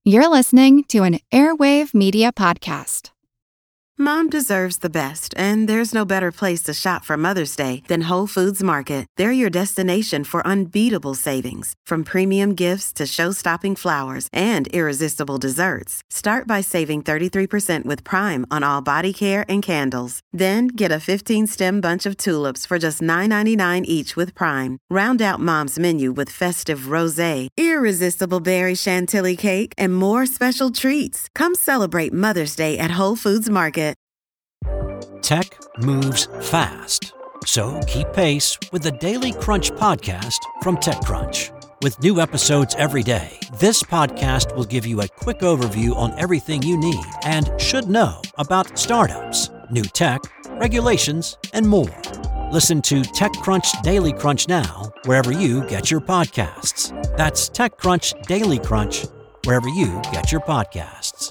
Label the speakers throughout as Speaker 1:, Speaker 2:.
Speaker 1: You're listening to an Airwave Media Podcast.
Speaker 2: Mom deserves the best, and there's no better place to shop for Mother's Day than Whole Foods Market. They're your destination for unbeatable savings, from premium gifts to show-stopping flowers and irresistible desserts. Start by saving 33% with Prime on all body care and candles. Then get a 15-stem bunch of tulips for just $9.99 each with Prime. Round out Mom's menu with festive rosé, irresistible berry chantilly cake, and more special treats. Come celebrate Mother's Day at Whole Foods Market.
Speaker 3: Tech moves fast, so keep pace with the Daily Crunch podcast from TechCrunch. With new episodes every day, this podcast will give you a quick overview on everything you need and should know about startups, new tech, regulations, and more. Listen to TechCrunch Daily Crunch now, wherever you get your podcasts. That's TechCrunch Daily Crunch, wherever you get your podcasts.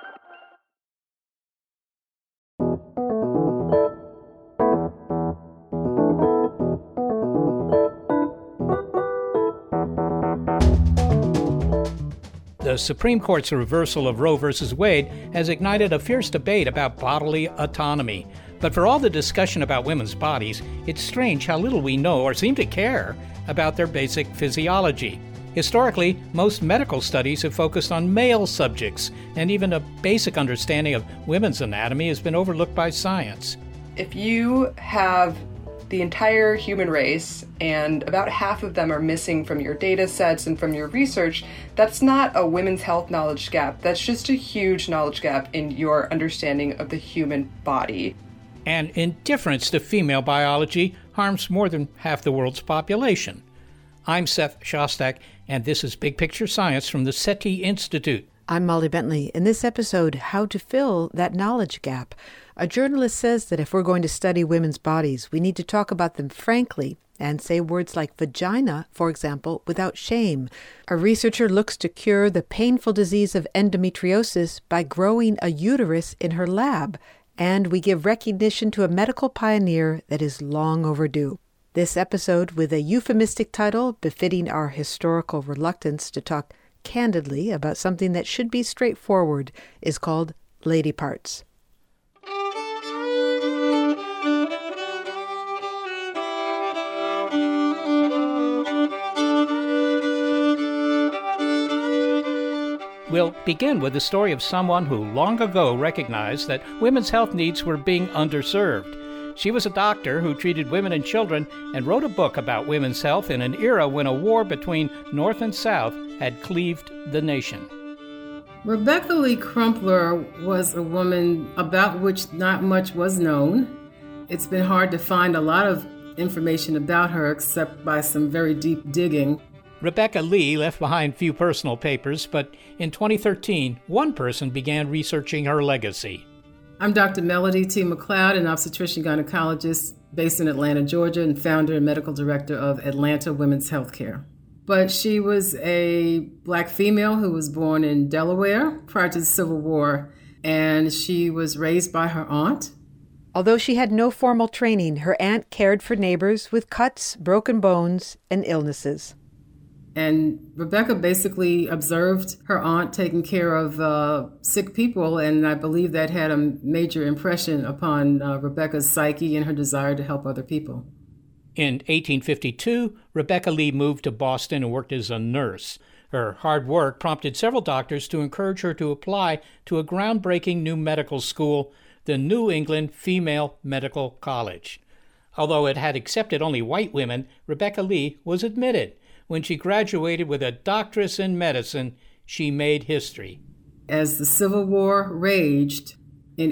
Speaker 4: The Supreme Court's reversal of Roe v. Wade has ignited a fierce debate about bodily autonomy. But for all the discussion about women's bodies, it's strange how little we know or seem to care about their basic physiology. Historically, most medical studies have focused on male subjects, and even a basic understanding of women's anatomy has been overlooked by science.
Speaker 5: If you have the entire human race, and about half of them are missing from your data sets and from your research, that's not a women's health knowledge gap. That's just a huge knowledge gap in your understanding of the human body.
Speaker 4: And indifference to female biology harms more than half the world's population. I'm Seth Shostak, and this is Big Picture Science from the SETI Institute.
Speaker 6: I'm Molly Bentley. In this episode, how to fill that knowledge gap. A journalist says that if we're going to study women's bodies, we need to talk about them frankly and say words like vagina, for example, without shame. A researcher looks to cure the painful disease of endometriosis by growing a uterus in her lab. And we give recognition to a medical pioneer that is long overdue. This episode, with a euphemistic title befitting our historical reluctance to talk candidly about something that should be straightforward, is called Lady Parts.
Speaker 4: We'll begin with the story of someone who long ago recognized that women's health needs were being underserved. She was a doctor who treated women and children and wrote a book about women's health in an era when a war between North and South had cleaved the nation.
Speaker 7: Rebecca Lee Crumpler was a woman about which not much was known. It's been hard to find a lot of information about her except by some very deep digging.
Speaker 4: Rebecca Lee left behind few personal papers, but in 2013, one person began researching her legacy.
Speaker 7: I'm Dr. Melody T. McLeod, an obstetrician gynecologist based in Atlanta, Georgia, and founder and medical director of Atlanta Women's Healthcare. But she was a Black female who was born in Delaware prior to the Civil War, and she was raised by her aunt.
Speaker 6: Although she had no formal training, her aunt cared for neighbors with cuts, broken bones, and illnesses.
Speaker 7: And Rebecca basically observed her aunt taking care of sick people, and I believe that had a major impression upon Rebecca's psyche and her desire to help other people.
Speaker 4: In 1852, Rebecca Lee moved to Boston and worked as a nurse. Her hard work prompted several doctors to encourage her to apply to a groundbreaking new medical school, the New England Female Medical College. Although it had accepted only white women, Rebecca Lee was admitted. When she graduated with a doctorate in medicine, she made history.
Speaker 7: As the Civil War raged, in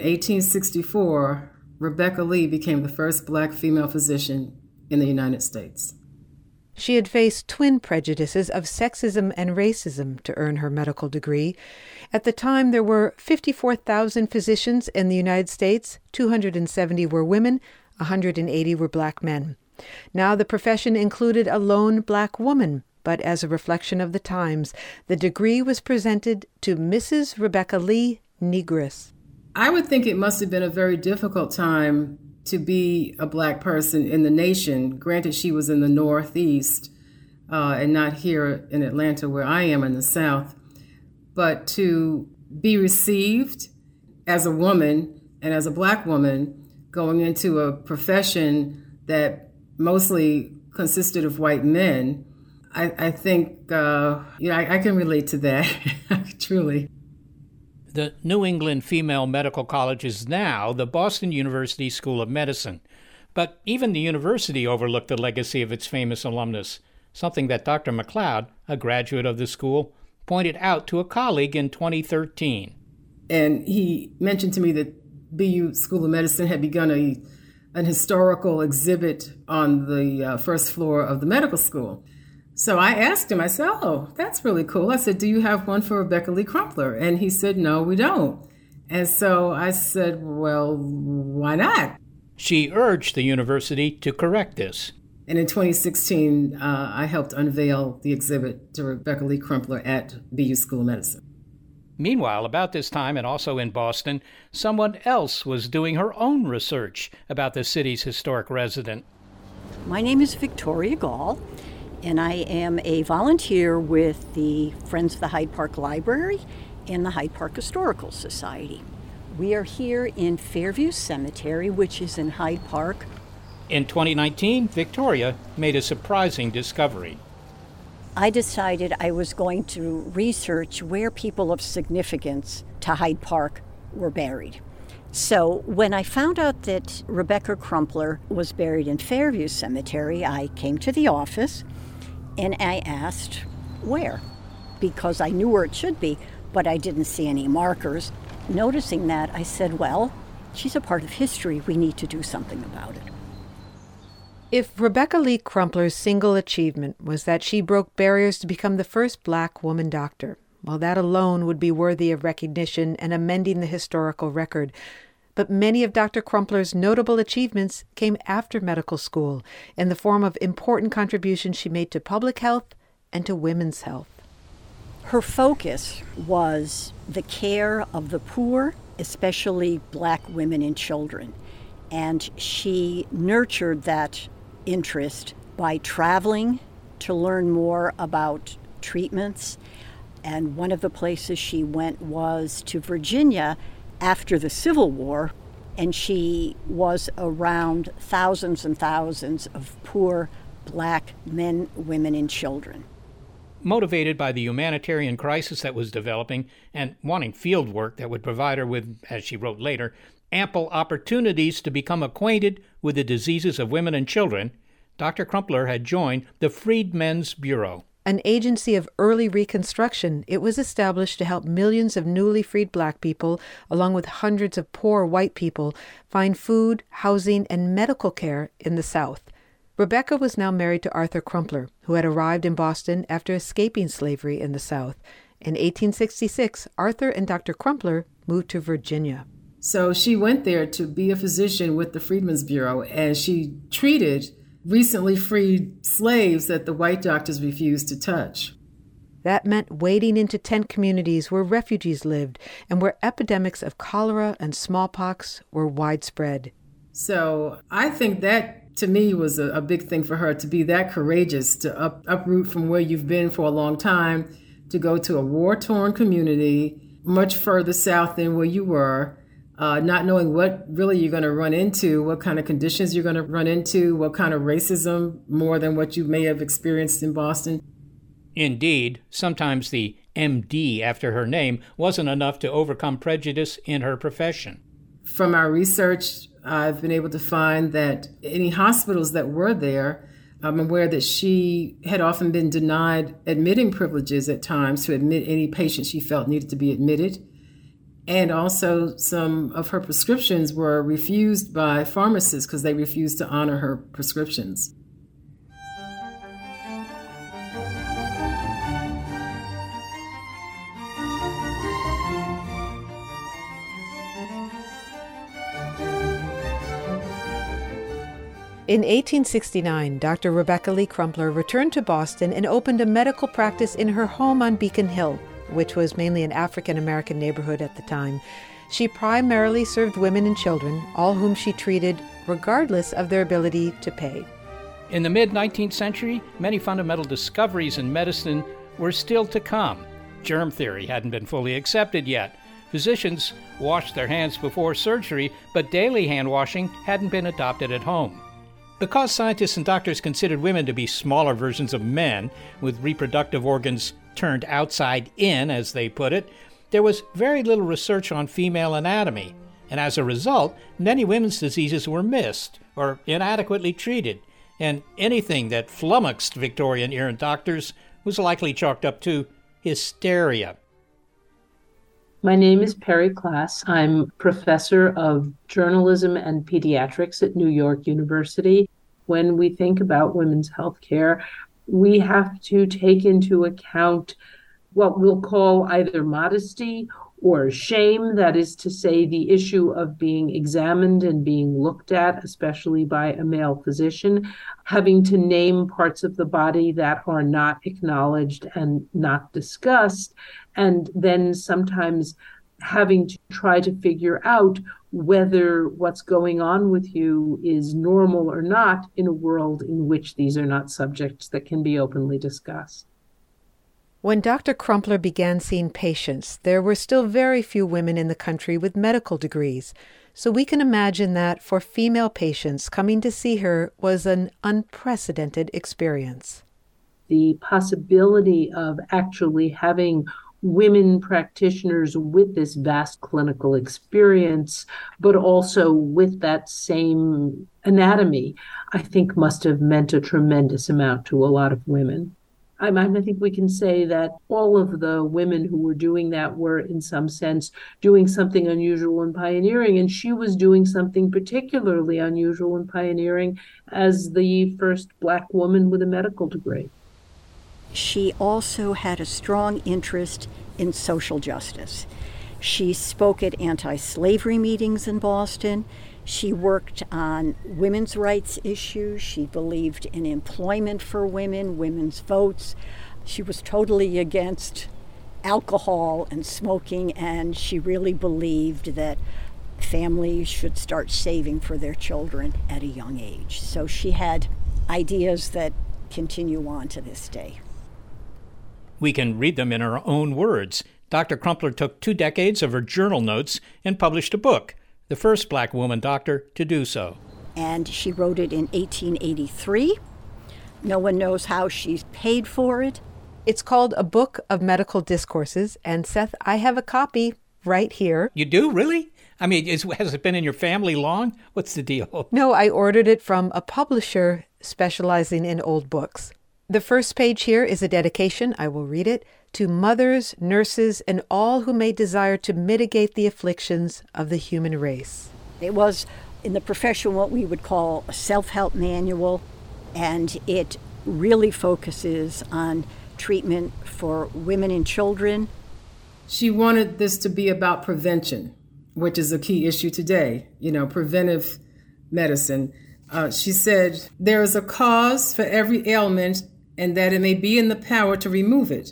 Speaker 7: 1864, Rebecca Lee became the first Black female physician in the United States.
Speaker 6: She had faced twin prejudices of sexism and racism to earn her medical degree. At the time, there were 54,000 physicians in the United States. 270 were women, 180 were Black men. Now the profession included a lone Black woman, but as a reflection of the times, the degree was presented to Mrs. Rebecca Lee, Negress.
Speaker 7: I would think it must have been a very difficult time to be a Black person in the nation. Granted, she was in the Northeast and not here in Atlanta where I am in the South. but to be received as a woman and as a Black woman going into a profession that mostly consisted of white men, I think, I can relate to that, truly.
Speaker 4: The New England Female Medical College is now the Boston University School of Medicine. But even the university overlooked the legacy of its famous alumnus, something that Dr. McLeod, a graduate of the school, pointed out to a colleague in 2013.
Speaker 7: And he mentioned to me that BU School of Medicine had begun an historical exhibit on the first floor of the medical school. So I asked him, I said, oh, that's really cool. I said, do you have one for Rebecca Lee Crumpler? And he said, no, we don't. And so I said, well, why not?
Speaker 4: She urged the university to correct this.
Speaker 7: And in 2016, I helped unveil the exhibit to Rebecca Lee Crumpler at BU School of Medicine.
Speaker 4: Meanwhile, about this time, and also in Boston, someone else was doing her own research about the city's historic resident.
Speaker 8: My name is Victoria Gall, and I am a volunteer with the Friends of the Hyde Park Library and the Hyde Park Historical Society. We are here in Fairview Cemetery, which is in Hyde Park.
Speaker 4: In 2019, Victoria made a surprising discovery.
Speaker 8: I decided I was going to research where people of significance to Hyde Park were buried. So when I found out that Rebecca Crumpler was buried in Fairview Cemetery, I came to the office and I asked where, because I knew where it should be, but I didn't see any markers. Noticing that, I said, well, she's a part of history. We need to do something about it.
Speaker 6: If Rebecca Lee Crumpler's single achievement was that she broke barriers to become the first Black woman doctor, well, that alone would be worthy of recognition and amending the historical record. But many of Dr. Crumpler's notable achievements came after medical school in the form of important contributions she made to public health and to women's health.
Speaker 8: Her focus was the care of the poor, especially Black women and children. And she nurtured that interest by traveling to learn more about treatments. And one of the places she went was to Virginia after the Civil War, and she was around thousands and thousands of poor Black men, women, and children.
Speaker 4: Motivated by the humanitarian crisis that was developing and wanting field work that would provide her with, as she wrote later, ample opportunities to become acquainted with the diseases of women and children, Dr. Crumpler had joined the Freedmen's Bureau.
Speaker 6: An agency of early Reconstruction, it was established to help millions of newly freed Black people, along with hundreds of poor white people, find food, housing, and medical care in the South. Rebecca was now married to Arthur Crumpler, who had arrived in Boston after escaping slavery in the South. In 1866, Arthur and Dr. Crumpler moved to Virginia.
Speaker 7: So she went there to be a physician with the Freedmen's Bureau, and she treated recently freed slaves that the white doctors refused to touch.
Speaker 6: That meant wading into tent communities where refugees lived and where epidemics of cholera and smallpox were widespread.
Speaker 7: So I think that, to me, was a big thing for her, to be that courageous, to uproot from where you've been for a long time, to go to a war-torn community much further south than where you were, not knowing what really you're going to run into, what kind of conditions you're going to run into, what kind of racism, more than what you may have experienced in Boston.
Speaker 4: Indeed, sometimes the MD after her name wasn't enough to overcome prejudice in her profession.
Speaker 7: From our research, I've been able to find that any hospitals that were there, I'm aware that she had often been denied admitting privileges at times to admit any patient she felt needed to be admitted. And also some of her prescriptions were refused by pharmacists because they refused to honor her prescriptions.
Speaker 6: In 1869, Dr. Rebecca Lee Crumpler returned to Boston and opened a medical practice in her home on Beacon Hill, which was mainly an African-American neighborhood at the time. She primarily served women and children, all whom she treated regardless of their ability to pay.
Speaker 4: In the mid-19th century, many fundamental discoveries in medicine were still to come. Germ theory hadn't been fully accepted yet. Physicians washed their hands before surgery, but daily hand washing hadn't been adopted at home. Because scientists and doctors considered women to be smaller versions of men, with reproductive organs turned outside in, as they put it, there was very little research on female anatomy, and as a result, many women's diseases were missed or inadequately treated, and anything that flummoxed Victorian-era doctors was likely chalked up to hysteria.
Speaker 9: My name is Perry Klass. I'm professor of journalism and pediatrics at New York University. When we think about women's health care, we have to take into account what we'll call either modesty or shame, that is to say, the issue of being examined and being looked at, especially by a male physician, having to name parts of the body that are not acknowledged and not discussed, and then sometimes having to try to figure out whether what's going on with you is normal or not in a world in which these are not subjects that can be openly discussed.
Speaker 6: When Dr. Crumpler began seeing patients, there were still very few women in the country with medical degrees, so we can imagine that for female patients, coming to see her was an unprecedented experience.
Speaker 9: The possibility of actually having women practitioners with this vast clinical experience, but also with that same anatomy, I think must have meant a tremendous amount to a lot of women. I think we can say that all of the women who were doing that were, in some sense, doing something unusual and pioneering, and she was doing something particularly unusual and pioneering as the first Black woman with a medical degree.
Speaker 8: She also had a strong interest in social justice. She spoke at anti-slavery meetings in Boston. She worked on women's rights issues. She believed in employment for women, women's votes. She was totally against alcohol and smoking, and she really believed that families should start saving for their children at a young age. So she had ideas that continue on to this day.
Speaker 4: We can read them in her own words. Dr. Crumpler took 2 decades of her journal notes and published a book, the first Black woman doctor to do so.
Speaker 8: And she wrote it in 1883. No one knows how she's paid for it.
Speaker 6: It's called A Book of Medical Discourses, and Seth, I have a copy right here.
Speaker 4: You do? Really? I mean, has it been in your family long? What's the deal?
Speaker 6: No, I ordered it from a publisher specializing in old books. The first page here is a dedication, I will read it, to mothers, nurses, and all who may desire to mitigate the afflictions of the human race.
Speaker 8: It was, in the profession, what we would call a self-help manual, and it really focuses on treatment for women and children.
Speaker 7: She wanted this to be about prevention, which is a key issue today, preventive medicine. She said, there is a cause for every ailment and that it may be in the power to remove it.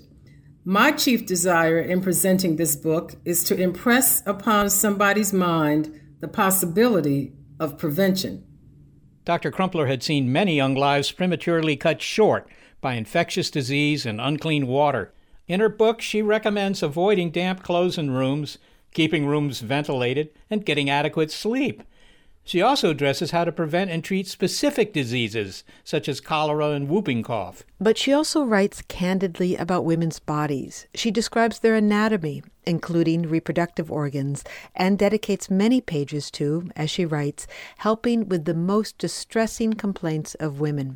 Speaker 7: My chief desire in presenting this book is to impress upon somebody's mind the possibility of prevention.
Speaker 4: Dr. Crumpler had seen many young lives prematurely cut short by infectious disease and unclean water. In her book, she recommends avoiding damp clothes in rooms, keeping rooms ventilated, and getting adequate sleep. She also addresses how to prevent and treat specific diseases, such as cholera and whooping cough.
Speaker 6: But she also writes candidly about women's bodies. She describes their anatomy, including reproductive organs, and dedicates many pages to, as she writes, helping with the most distressing complaints of women.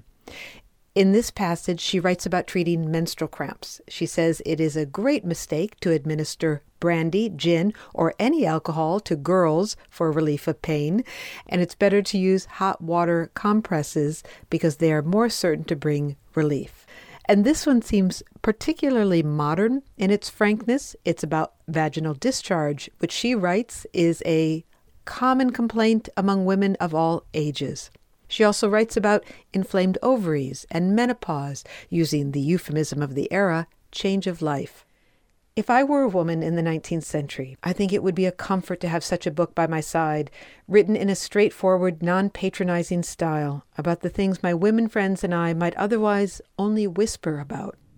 Speaker 6: In this passage, she writes about treating menstrual cramps. She says it is a great mistake to administer brandy, gin, or any alcohol to girls for relief of pain, and it's better to use hot water compresses because they are more certain to bring relief. And this one seems particularly modern in its frankness. It's about vaginal discharge, which she writes is a common complaint among women of all ages. She also writes about inflamed ovaries and menopause, using the euphemism of the era, change of life. If I were a woman in the 19th century, I think it would be a comfort to have such a book by my side, written in a straightforward, non-patronizing style, about the things my women friends and I might otherwise only whisper about.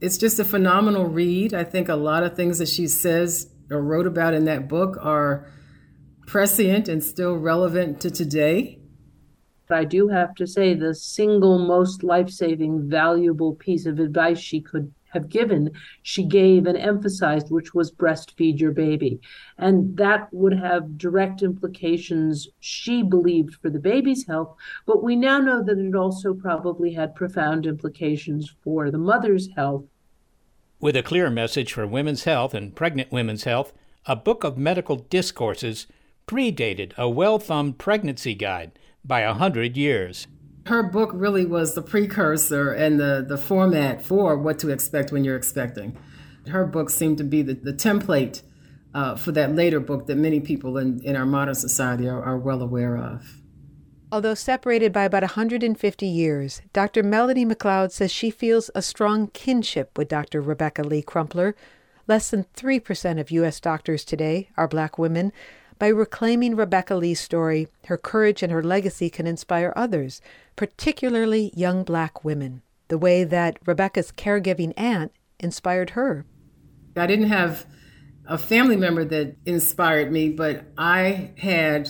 Speaker 7: It's just a phenomenal read. I think a lot of things that she says or wrote about in that book are prescient and still relevant to today.
Speaker 9: But I do have to say the single most life-saving, valuable piece of advice she could have given, she gave and emphasized, which was breastfeed your baby. And that would have direct implications, she believed, for the baby's health. But we now know that it also probably had profound implications for the mother's health.
Speaker 4: With a clear message for women's health and pregnant women's health, a book of medical discourses predated a well-thumbed pregnancy guide by 100 years.
Speaker 7: Her book really was the precursor and the format for what to expect when you're expecting. Her book seemed to be the template for that later book that many people in our modern society are well aware of.
Speaker 6: Although separated by about 150 years, Dr. Melody McLeod says she feels a strong kinship with Dr. Rebecca Lee Crumpler. Less than 3% of U.S. doctors today are Black women. By reclaiming Rebecca Lee's story, her courage and her legacy can inspire others, particularly young Black women, the way that Rebecca's caregiving aunt inspired her.
Speaker 7: I didn't have a family member that inspired me, but I had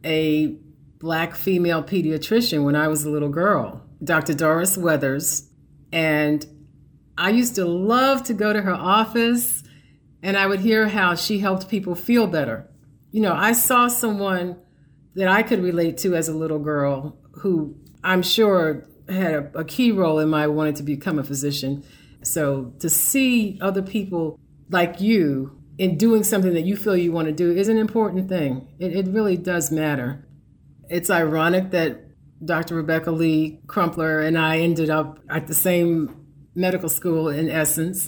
Speaker 7: a Black female pediatrician when I was a little girl, Dr. Doris Weathers, and I used to love to go to her office, and I would hear how she helped people feel better. You know, I saw someone that I could relate to as a little girl who I'm sure had a key role in my wanting to become a physician. So to see other people like you in doing something that you feel you want to do is an important thing. It really does matter. It's ironic that Dr. Rebecca Lee Crumpler and I ended up at the same medical school in essence.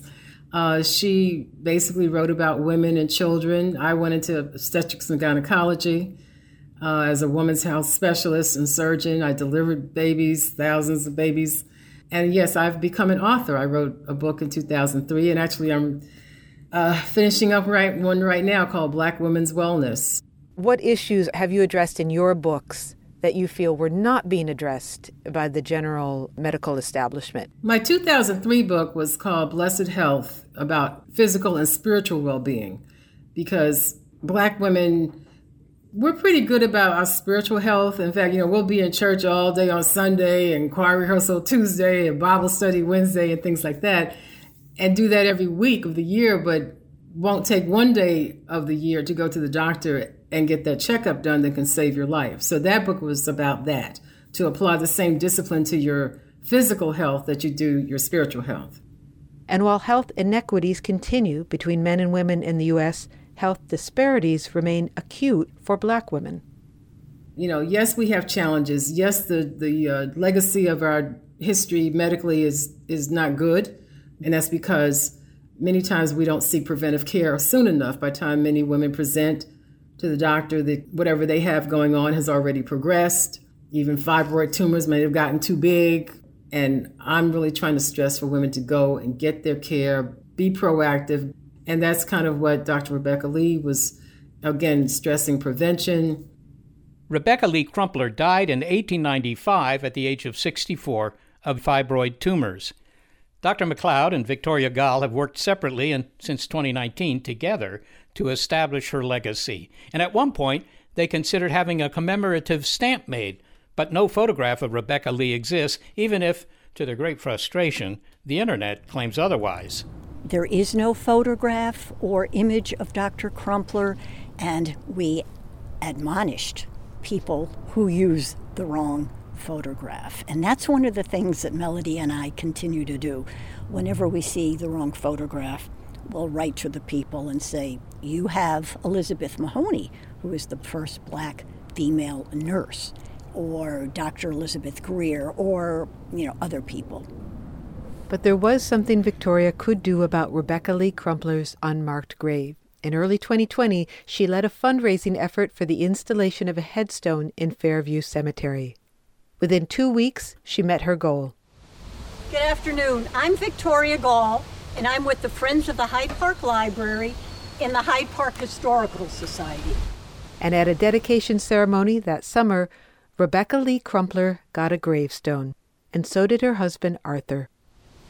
Speaker 7: She basically wrote about women and children. I went into obstetrics and gynecology as a women's health specialist and surgeon. I delivered babies, thousands of babies. And yes, I've become an author. I wrote a book in 2003, and actually I'm finishing up one right now called Black Women's Wellness.
Speaker 6: What issues have you addressed in your books that you feel were not being addressed by the general medical establishment?
Speaker 7: My 2003 book was called Blessed Health, about physical and spiritual well-being, because Black women, we're pretty good about our spiritual health. In fact, we'll be in church all day on Sunday and choir rehearsal Tuesday and Bible study Wednesday and things like that, and do that every week of the year, but won't take one day of the year to go to the doctor and get that checkup done that can save your life. So that book was about that, to apply the same discipline to your physical health that you do your spiritual health.
Speaker 6: And while health inequities continue between men and women in the U.S., health disparities remain acute for Black women.
Speaker 7: Yes, we have challenges. Yes, the legacy of our history medically is not good, and that's because many times we don't seek preventive care soon enough. By the time many women present to the doctor, that whatever they have going on has already progressed. Even fibroid tumors may have gotten too big. And I'm really trying to stress for women to go and get their care, be proactive. And that's kind of what Dr. Rebecca Lee was, again, stressing: prevention.
Speaker 4: Rebecca Lee Crumpler died in 1895 at the age of 64 of fibroid tumors. Dr. McLeod and Victoria Gall have worked separately and since 2019 together to establish her legacy. And at one point, they considered having a commemorative stamp made, but no photograph of Rebecca Lee exists, even if, to their great frustration, the internet claims otherwise.
Speaker 8: There is no photograph or image of Dr. Crumpler, and we admonished people who use the wrong photograph. And that's one of the things that Melody and I continue to do. Whenever we see the wrong photograph, we'll write to the people and say, you have Elizabeth Mahoney, who is the first Black female nurse, or Dr. Elizabeth Greer, or, other people.
Speaker 6: But there was something Victoria could do about Rebecca Lee Crumpler's unmarked grave. In early 2020, she led a fundraising effort for the installation of a headstone in Fairview Cemetery. Within 2 weeks, she met her goal.
Speaker 10: Good afternoon. I'm Victoria Gall, and I'm with the Friends of the Hyde Park Library in the Hyde Park Historical Society.
Speaker 6: And at a dedication ceremony that summer, Rebecca Lee Crumpler got a gravestone, and so did her husband, Arthur.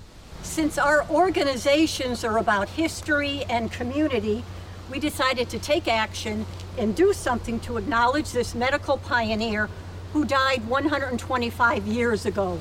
Speaker 10: Since our organizations are about history and community, we decided to take action and do something to acknowledge this medical pioneer who died 125 years ago.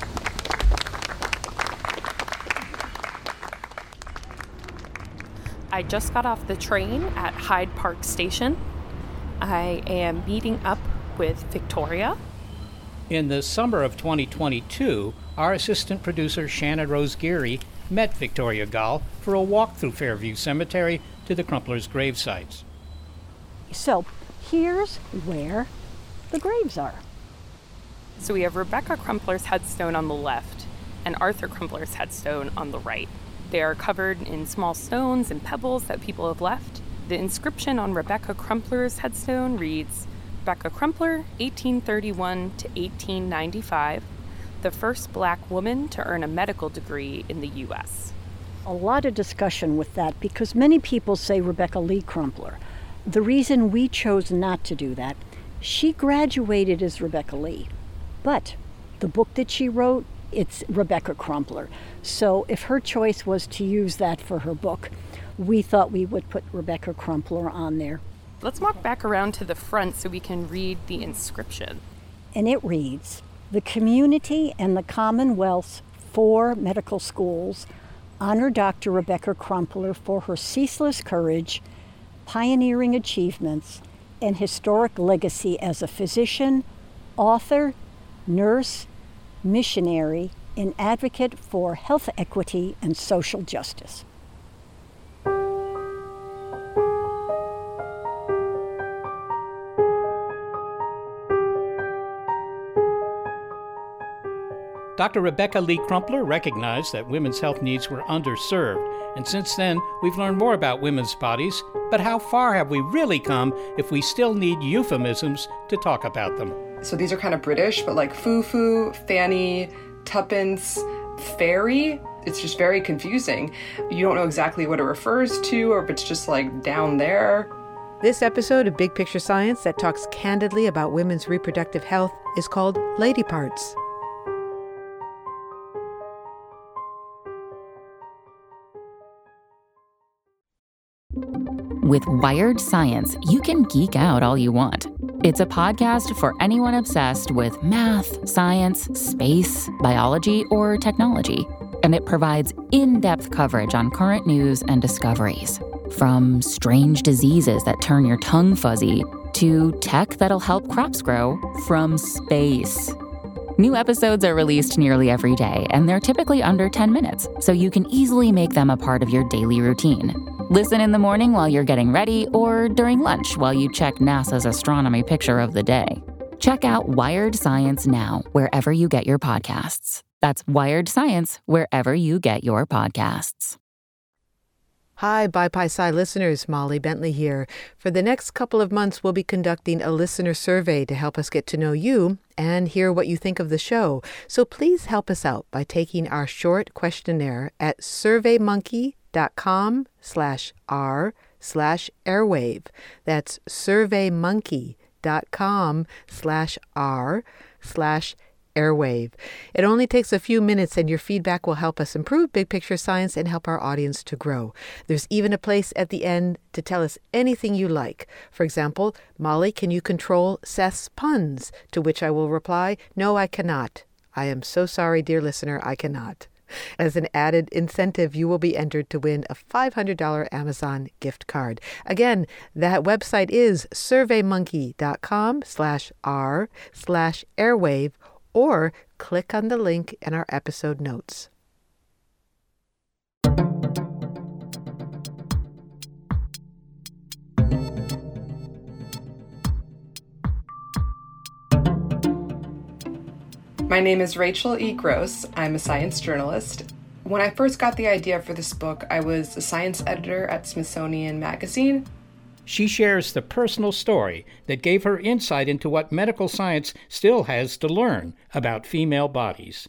Speaker 11: I just got off the train at Hyde Park Station. I am meeting up with Victoria.
Speaker 4: In the summer of 2022, our assistant producer Shannon Rose Geary met Victoria Gall for a walk through Fairview Cemetery to the Crumplers' grave sites.
Speaker 10: So here's where the graves are.
Speaker 11: So we have Rebecca Crumpler's headstone on the left and Arthur Crumpler's headstone on the right. They are covered in small stones and pebbles that people have left. The inscription on Rebecca Crumpler's headstone reads, Rebecca Crumpler, 1831 to 1895, the first black woman to earn a medical degree in the U.S.
Speaker 10: A lot of discussion with that because many people say Rebecca Lee Crumpler. The reason we chose not to do that, she graduated as Rebecca Lee, but the book that she wrote, it's Rebecca Crumpler. So if her choice was to use that for her book, we thought we would put Rebecca Crumpler on there.
Speaker 11: Let's walk back around to the front so we can read the inscription.
Speaker 10: And it reads, the community and the Commonwealth's 4 medical schools honor Dr. Rebecca Crumpler for her ceaseless courage, pioneering achievements, and historic legacy as a physician, author, nurse, missionary, and advocate for health equity and social justice.
Speaker 4: Dr. Rebecca Lee Crumpler recognized that women's health needs were underserved, and since then, we've learned more about women's bodies, but how far have we really come if we still need euphemisms to talk about them?
Speaker 5: So these are kind of British, but like foo-foo, fanny, tuppence, fairy, it's just very confusing. You don't know exactly what it refers to or if it's just like down there.
Speaker 6: This episode of Big Picture Science that talks candidly about women's reproductive health is called Lady Parts.
Speaker 12: With Wired Science, you can geek out all you want. It's a podcast for anyone obsessed with math, science, space, biology, or technology. And it provides in-depth coverage on current news and discoveries. From strange diseases that turn your tongue fuzzy to tech that'll help crops grow from space. New episodes are released nearly every day, and they're typically under 10 minutes, so you can easily make them a part of your daily routine. Listen in the morning while you're getting ready or during lunch while you check NASA's astronomy picture of the day. Check out Wired Science now, wherever you get your podcasts. That's Wired Science, wherever you get your podcasts.
Speaker 6: Hi, BiPi-Sci listeners, Molly Bentley here. For the next couple of months, we'll be conducting a listener survey to help us get to know you and hear what you think of the show. So please help us out by taking our short questionnaire at surveymonkey.com/r/airwave. That's surveymonkey.com/r/airwave. It only takes a few minutes, and your feedback will help us improve Big Picture Science and help our audience to grow. There's even a place at the end to tell us anything you like. For example, Molly, can you control Seth's puns? To which I will reply, no, I cannot. I am so sorry, dear listener, I cannot. As an added incentive, you will be entered to win a $500 Amazon gift card. Again, that website is surveymonkey.com/r/airwave, or click on the link in our episode notes.
Speaker 5: My name is Rachel E. Gross. I'm a science journalist. When I first got the idea for this book, I was a science editor at Smithsonian Magazine.
Speaker 4: She shares the personal story that gave her insight into what medical science still has to learn about female bodies.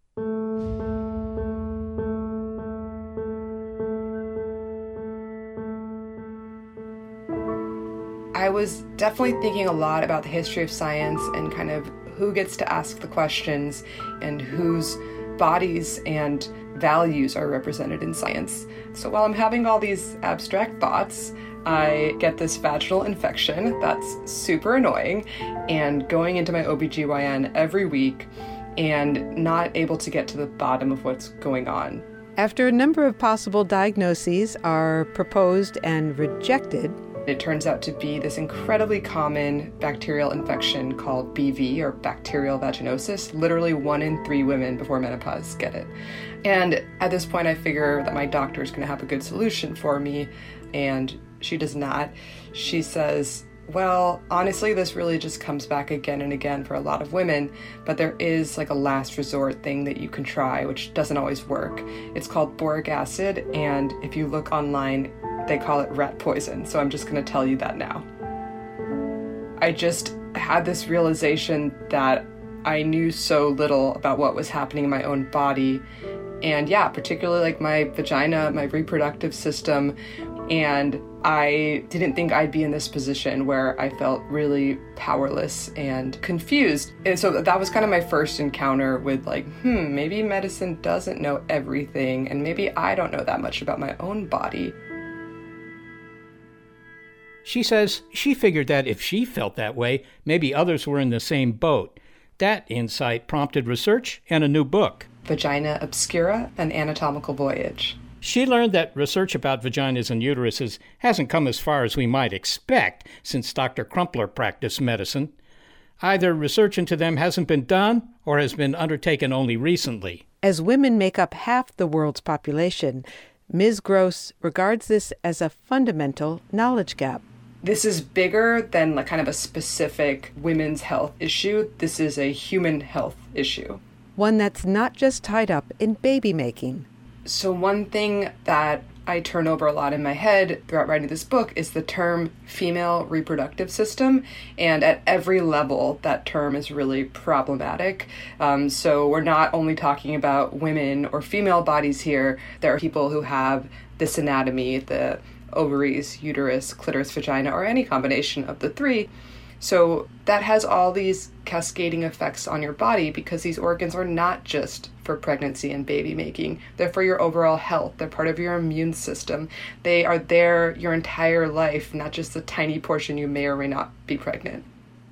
Speaker 5: I was definitely thinking a lot about the history of science and kind of who gets to ask the questions and who's bodies and values are represented in science. So while I'm having all these abstract thoughts, I get this vaginal infection that's super annoying, and going into my OBGYN every week and not able to get to the bottom of what's going on.
Speaker 6: After a number of possible diagnoses are proposed and rejected,
Speaker 5: it turns out to be this incredibly common bacterial infection called BV, or bacterial vaginosis. Literally 1 in 3 women before menopause get it. And at this point, I figure that my doctor is going to have a good solution for me, and she does not. She says, well, honestly, this really just comes back again and again for a lot of women, but there is like a last resort thing that you can try, which doesn't always work. It's called boric acid, and if you look online, they call it rat poison, so I'm just going to tell you that now. I just had this realization that I knew so little about what was happening in my own body, and yeah, particularly like my vagina, my reproductive system, and I didn't think I'd be in this position where I felt really powerless and confused. And so that was kind of my first encounter with like, maybe medicine doesn't know everything, and maybe I don't know that much about my own body.
Speaker 4: She says she figured that if she felt that way, maybe others were in the same boat. That insight prompted research and a new book,
Speaker 5: Vagina Obscura, An Anatomical Voyage.
Speaker 4: She learned that research about vaginas and uteruses hasn't come as far as we might expect since Dr. Crumpler practiced medicine. Either research into them hasn't been done or has been undertaken only recently.
Speaker 6: As women make up half the world's population, Ms. Gross regards this as a fundamental knowledge gap.
Speaker 5: This is bigger than like kind of a specific women's health issue. This is a human health issue.
Speaker 6: One that's not just tied up in baby making.
Speaker 5: So one thing that I turn over a lot in my head throughout writing this book is the term female reproductive system. And at every level, that term is really problematic. So we're not only talking about women or female bodies here. There are people who have this anatomy, the ovaries, uterus, clitoris, vagina, or any combination of the three. So that has all these cascading effects on your body because these organs are not just for pregnancy and baby making. They're for your overall health. They're part of your immune system. They are there your entire life, not just the tiny portion you may or may not be pregnant.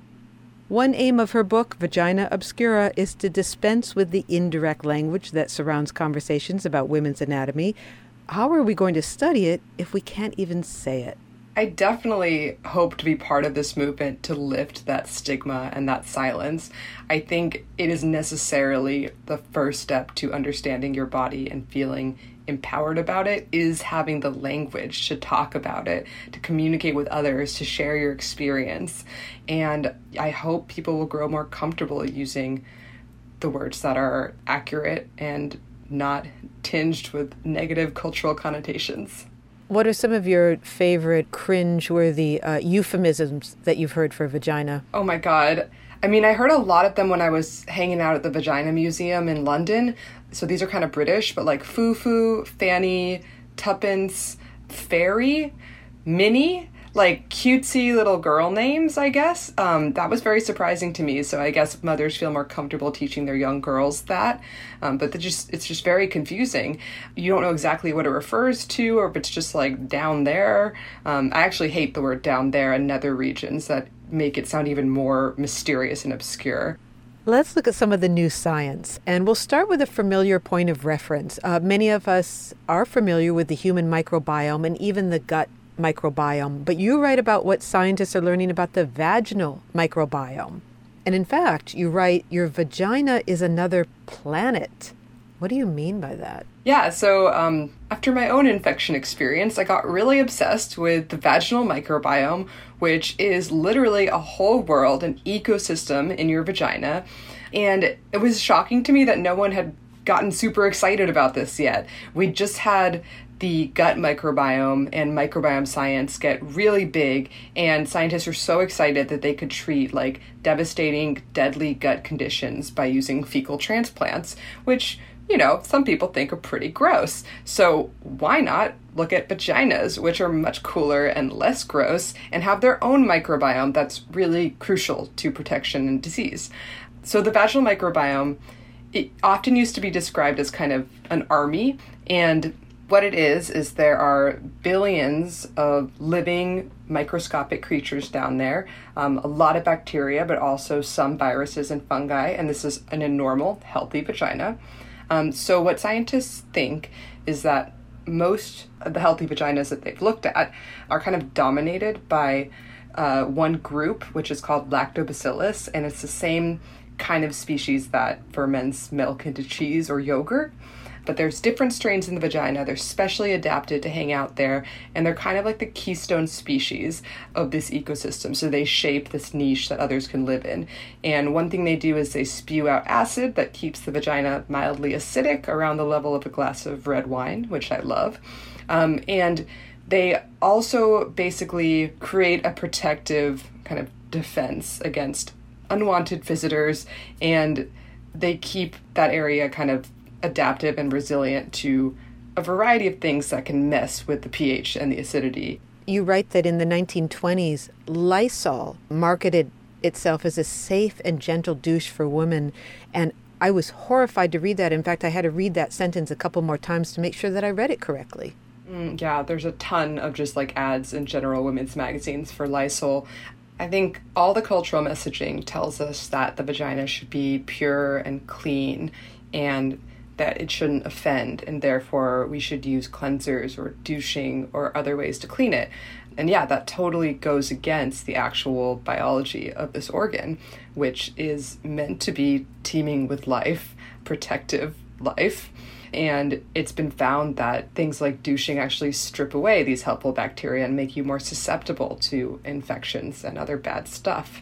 Speaker 6: One aim of her book, Vagina Obscura, is to dispense with the indirect language that surrounds conversations about women's anatomy. How are we going to study it if we can't even say it?
Speaker 5: I definitely hope to be part of this movement to lift that stigma and that silence. I think it is necessarily the first step to understanding your body and feeling empowered about it is having the language to talk about it, to communicate with others, to share your experience. And I hope people will grow more comfortable using the words that are accurate and not tinged with negative cultural connotations.
Speaker 6: What are some of your favorite cringe-worthy euphemisms that you've heard for vagina?
Speaker 5: Oh my God. I mean, I heard a lot of them when I was hanging out at the Vagina Museum in London. So these are kind of British, but like foo-foo, fanny, tuppence, fairy, minnie, like cutesy little girl names, I guess. That was very surprising to me. So I guess mothers feel more comfortable teaching their young girls that. But it's just very confusing. You don't know exactly what it refers to or if it's just like down there. I actually hate the word down there and nether regions that make it sound even more mysterious and obscure.
Speaker 6: Let's look at some of the new science, and we'll start with a familiar point of reference. Many of us are familiar with the human microbiome and even the gut microbiome, but you write about what scientists are learning about the vaginal microbiome. And in fact, you write, your vagina is another planet. What do you mean by that?
Speaker 5: Yeah, so after my own infection experience, I got really obsessed with the vaginal microbiome, which is literally a whole world, an ecosystem in your vagina. And it was shocking to me that no one had gotten super excited about this yet. We just had the gut microbiome and microbiome science get really big, and scientists are so excited that they could treat like devastating, deadly gut conditions by using fecal transplants, which, you know, some people think are pretty gross. So why not look at vaginas, which are much cooler and less gross, and have their own microbiome that's really crucial to protection and disease. So the vaginal microbiome it often used to be described as kind of an army. And what it is there are billions of living microscopic creatures down there, a lot of bacteria, but also some viruses and fungi, and this is in a normal, healthy vagina. So what scientists think is that most of the healthy vaginas that they've looked at are kind of dominated by one group, which is called lactobacillus, and it's the same kind of species that ferments milk into cheese or yogurt. But there's different strains in the vagina. They're specially adapted to hang out there, and they're kind of like the keystone species of this ecosystem. So they shape this niche that others can live in. And one thing they do is they spew out acid that keeps the vagina mildly acidic, around the level of a glass of red wine, which I love. And they also basically create a protective kind of defense against unwanted visitors, and they keep that area kind of adaptive and resilient to a variety of things that can mess with the pH and the acidity.
Speaker 6: You write that in the 1920s, Lysol marketed itself as a safe and gentle douche for women, and I was horrified to read that. In fact, I had to read that sentence a couple more times to make sure that I read it correctly.
Speaker 5: Yeah, there's a ton of just like ads in general women's magazines for Lysol. I think all the cultural messaging tells us that the vagina should be pure and clean, and that it shouldn't offend, and therefore we should use cleansers or douching or other ways to clean it. And yeah, that totally goes against the actual biology of this organ, which is meant to be teeming with life, protective life. And it's been found that things like douching actually strip away these helpful bacteria and make you more susceptible to infections and other bad stuff.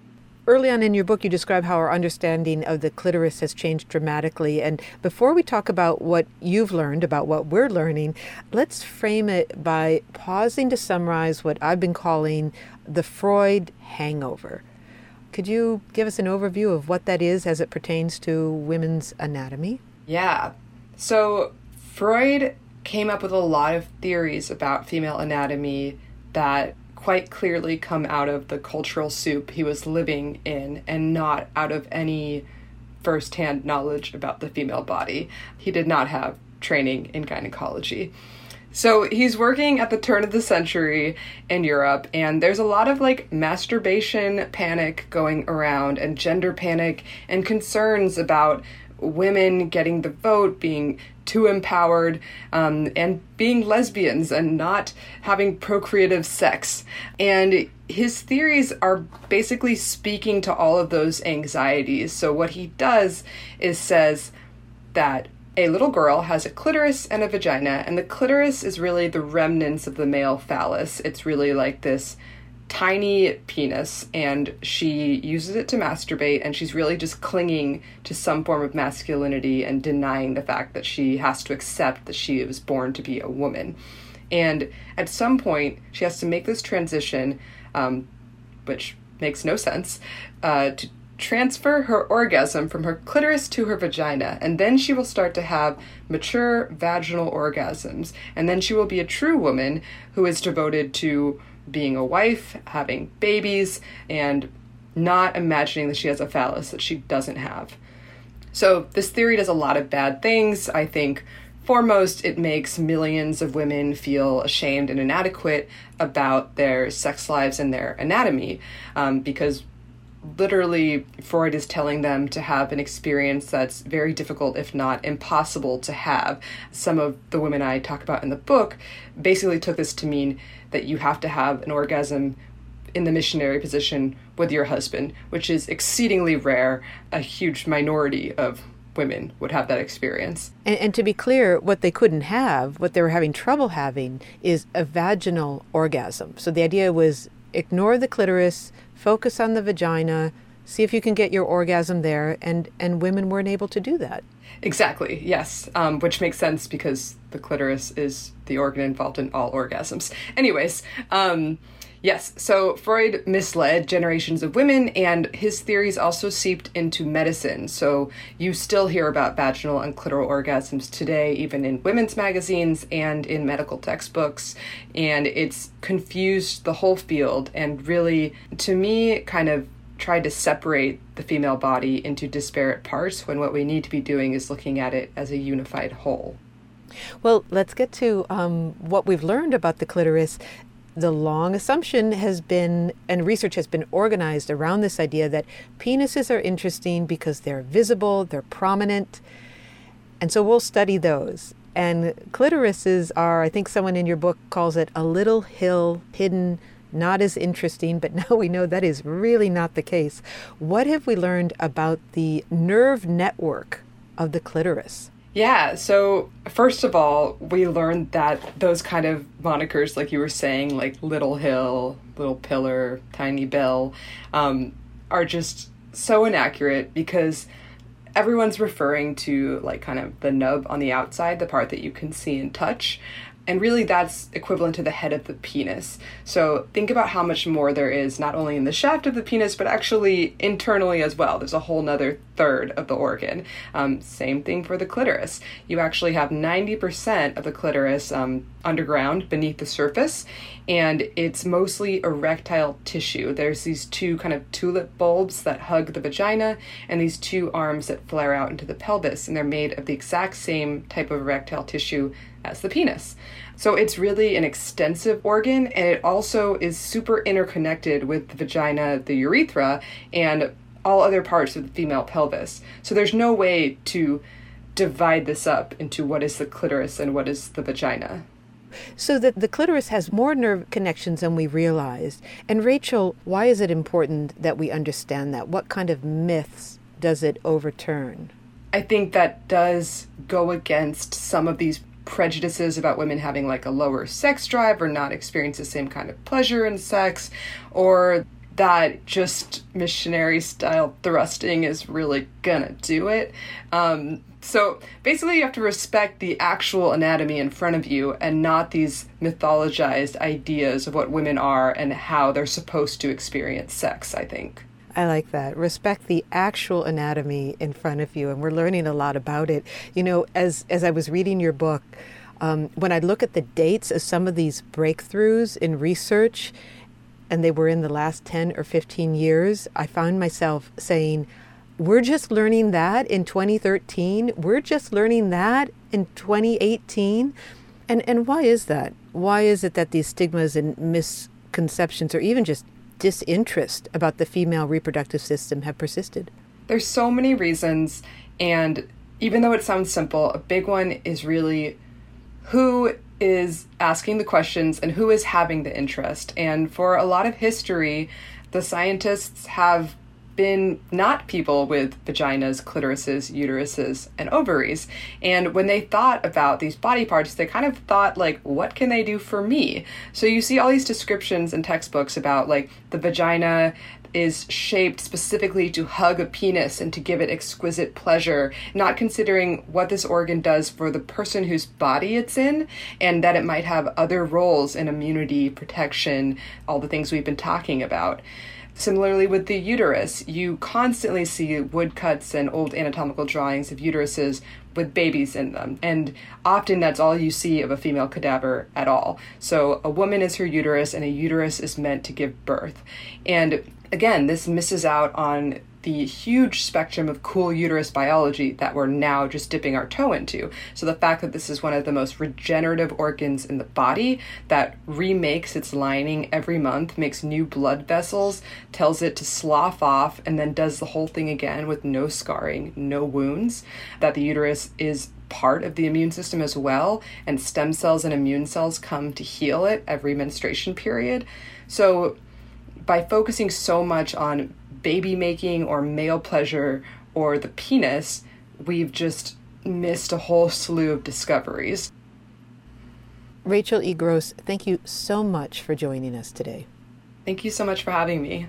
Speaker 6: Early on in your book, you describe how our understanding of the clitoris has changed dramatically. And before we talk about what you've learned, about what we're learning, let's frame it by pausing to summarize what I've been calling the Freud hangover. Could you give us an overview of what that is as it pertains to women's anatomy?
Speaker 5: Yeah. So Freud came up with a lot of theories about female anatomy that quite clearly come out of the cultural soup he was living in and not out of any first-hand knowledge about the female body. He did not have training in gynecology. So he's working at the turn of the century in Europe, and there's a lot of like masturbation panic going around and gender panic and concerns about women getting the vote, being too empowered, and being lesbians and not having procreative sex. And his theories are basically speaking to all of those anxieties. So what he does is says that a little girl has a clitoris and a vagina, and the clitoris is really the remnants of the male phallus. It's really like this tiny penis, and she uses it to masturbate, and she's really just clinging to some form of masculinity and denying the fact that she has to accept that she was born to be a woman. And at some point, she has to make this transition, which makes no sense, to transfer her orgasm from her clitoris to her vagina, and then she will start to have mature vaginal orgasms, and then she will be a true woman who is devoted to being a wife, having babies, and not imagining that she has a phallus that she doesn't have. So this theory does a lot of bad things. I think foremost, it makes millions of women feel ashamed and inadequate about their sex lives and their anatomy, because literally Freud is telling them to have an experience that's very difficult, if not impossible, to have. Some of the women I talk about in the book basically took this to mean that you have to have an orgasm in the missionary position with your husband, which is exceedingly rare. A huge minority of women would have that experience.
Speaker 6: And to be clear, what they couldn't have, what they were having trouble having, is a vaginal orgasm. So the idea was ignore the clitoris, focus on the vagina, see if you can get your orgasm there, and women weren't able to do that.
Speaker 5: Exactly, yes, which makes sense because the clitoris is the organ involved in all orgasms. Anyways, yes, so Freud misled generations of women, and his theories also seeped into medicine. So you still hear about vaginal and clitoral orgasms today, even in women's magazines and in medical textbooks, and it's confused the whole field and really, to me, kind of tried to separate the female body into disparate parts when what we need to be doing is looking at it as a unified whole.
Speaker 6: Well, let's get to what we've learned about the clitoris. The long assumption has been, and research has been organized around this idea that penises are interesting because they're visible, they're prominent, and so we'll study those. And clitorises are, I think someone in your book calls it a little hill hidden, not as interesting, but now we know that is really not the case. What have we learned about the nerve network of the clitoris?
Speaker 5: Yeah, so first of all, we learned that those kind of monikers, like you were saying, like Little Hill, Little Pillar, Tiny Bill, are just so inaccurate because everyone's referring to like kind of the nub on the outside, the part that you can see and touch. And really that's equivalent to the head of the penis. So think about how much more there is not only in the shaft of the penis, but actually internally as well. There's a whole nother third of the organ. Same thing for the clitoris. You actually have 90% of the clitoris underground beneath the surface, and it's mostly erectile tissue. There's these two kind of tulip bulbs that hug the vagina and these two arms that flare out into the pelvis, and they're made of the exact same type of erectile tissue as the penis. So it's really an extensive organ, and it also is super interconnected with the vagina, the urethra, and all other parts of the female pelvis. So there's no way to divide this up into what is the clitoris and what is the vagina.
Speaker 6: So that the clitoris has more nerve connections than we realized. And Rachel, why is it important that we understand that? What kind of myths does it overturn?
Speaker 5: I think that does go against some of these prejudices about women having like a lower sex drive or not experience the same kind of pleasure in sex, or that just missionary style thrusting is really gonna do it. So basically you have to respect the actual anatomy in front of you and not these mythologized ideas of what women are and how they're supposed to experience sex, I think.
Speaker 6: I like that. Respect the actual anatomy in front of you, and we're learning a lot about it. You know, as I was reading your book, when I look at the dates of some of these breakthroughs in research, and they were in the last 10 or 15 years, I found myself saying, we're just learning that in 2013. We're just learning that in 2018. And why is that? Why is it that these stigmas and misconceptions or even just disinterest about the female reproductive system have persisted?
Speaker 5: There's so many reasons, and even though it sounds simple, a big one is really who is asking the questions and who is having the interest. And for a lot of history, the scientists have been not people with vaginas, clitorises, uteruses, and ovaries. And when they thought about these body parts, they kind of thought, like, what can they do for me? So you see all these descriptions in textbooks about, like, the vagina is shaped specifically to hug a penis and to give it exquisite pleasure, not considering what this organ does for the person whose body it's in, and that it might have other roles in immunity, protection, all the things we've been talking about. Similarly with the uterus, you constantly see woodcuts and old anatomical drawings of uteruses with babies in them, and often that's all you see of a female cadaver at all. So a woman is her uterus, and a uterus is meant to give birth. And again, this misses out on the huge spectrum of cool uterus biology that we're now just dipping our toe into. So the fact that this is one of the most regenerative organs in the body that remakes its lining every month, makes new blood vessels, tells it to slough off, and then does the whole thing again with no scarring, no wounds, that the uterus is part of the immune system as well, and stem cells and immune cells come to heal it every menstruation period. So by focusing so much on baby making or male pleasure or the penis, we've just missed a whole slew of discoveries.
Speaker 6: Rachel E. Gross, thank you so much for joining us today.
Speaker 5: Thank you so much for having me.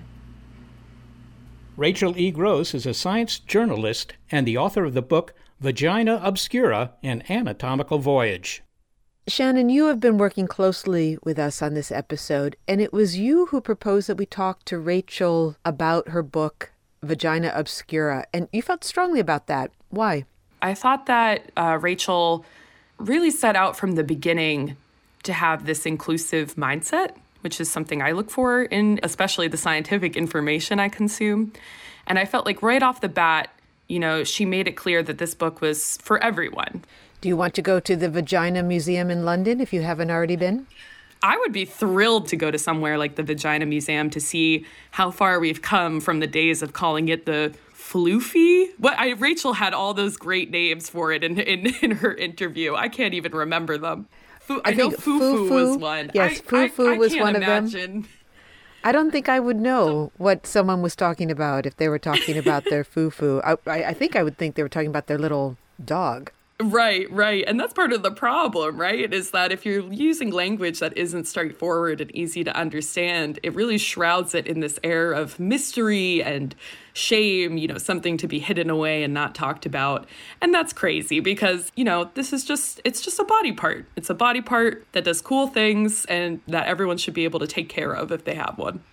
Speaker 4: Rachel E. Gross is a science journalist and the author of the book Vagina Obscura, An Anatomical Voyage.
Speaker 6: Shannon, you have been working closely with us on this episode, and it was you who proposed that we talk to Rachel about her book, Vagina Obscura, and you felt strongly about that. Why?
Speaker 13: I thought that Rachel really set out from the beginning to have this inclusive mindset
Speaker 11: which is something I look for in especially the scientific information I consume. And I felt like right off the bat, she made it clear that this book was for everyone.
Speaker 6: Do you want to go to the Vagina Museum in London if you haven't already been?
Speaker 11: I would be thrilled to go to somewhere like the Vagina Museum to see how far we've come from the days of calling it the floofy. Rachel had all those great names for it in her interview. I can't even remember them. I know Fufu was one.
Speaker 6: Yes, Fufu was one of them.
Speaker 11: Imagine.
Speaker 6: I don't think I would know what someone was talking about if they were talking about their Fufu. I think I would think they were talking about their little dog.
Speaker 11: Right. And that's part of the problem, right? Is that if you're using language that isn't straightforward and easy to understand, it really shrouds it in this air of mystery and shame, something to be hidden away and not talked about. And that's crazy because, it's just a body part. It's a body part that does cool things and that everyone should be able to take care of if they have one.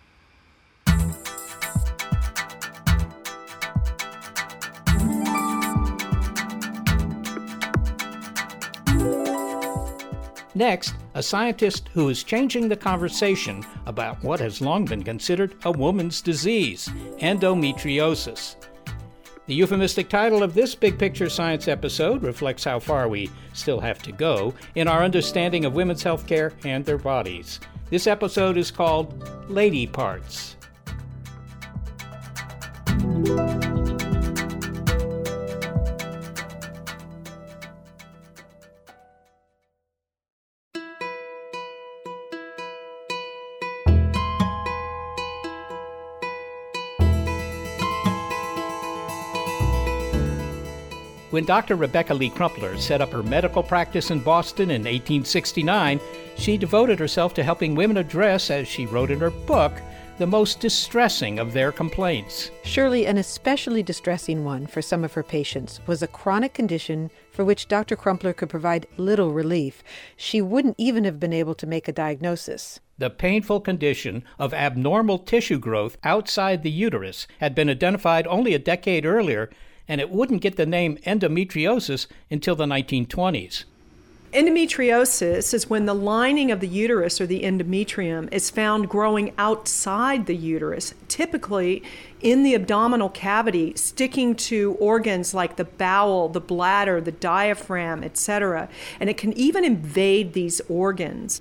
Speaker 4: Next, a scientist who is changing the conversation about what has long been considered a woman's disease, endometriosis. The euphemistic title of this Big Picture Science episode reflects how far we still have to go in our understanding of women's health care and their bodies. This episode is called Lady Parts. When Dr. Rebecca Lee Crumpler set up her medical practice in Boston in 1869, she devoted herself to helping women address, as she wrote in her book, the most distressing of their complaints.
Speaker 6: Surely an especially distressing one for some of her patients was a chronic condition for which Dr. Crumpler could provide little relief. She wouldn't even have been able to make a diagnosis.
Speaker 4: The painful condition of abnormal tissue growth outside the uterus had been identified only a decade earlier, and it wouldn't get the name endometriosis until the 1920s.
Speaker 13: Endometriosis is when the lining of the uterus, or the endometrium, is found growing outside the uterus, typically in the abdominal cavity, sticking to organs like the bowel, the bladder, the diaphragm, etc. And it can even invade these organs.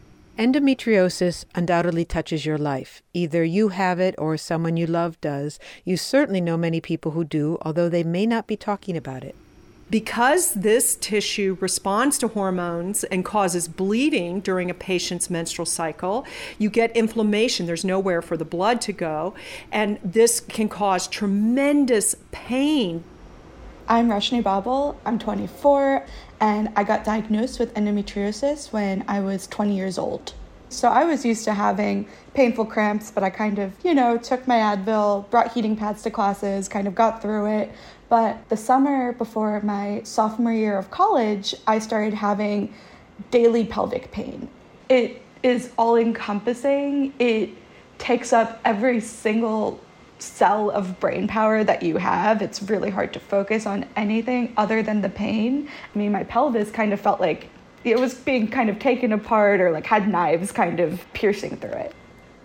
Speaker 6: Endometriosis undoubtedly touches your life. Either you have it or someone you love does. You certainly know many people who do, although they may not be talking about it.
Speaker 13: Because this tissue responds to hormones and causes bleeding during a patient's menstrual cycle, you get inflammation. There's nowhere for the blood to go, and this can cause tremendous pain.
Speaker 14: I'm Rashni Babel. I'm 24, and I got diagnosed with endometriosis when I was 20 years old. So I was used to having painful cramps, but I kind of, took my Advil, brought heating pads to classes, kind of got through it. But the summer before my sophomore year of college, I started having daily pelvic pain. It is all-encompassing. It takes up every single cell of brain power that you have. It's really hard to focus on anything other than the pain. I mean, my pelvis kind of felt like it was being kind of taken apart, or like had knives kind of piercing through it.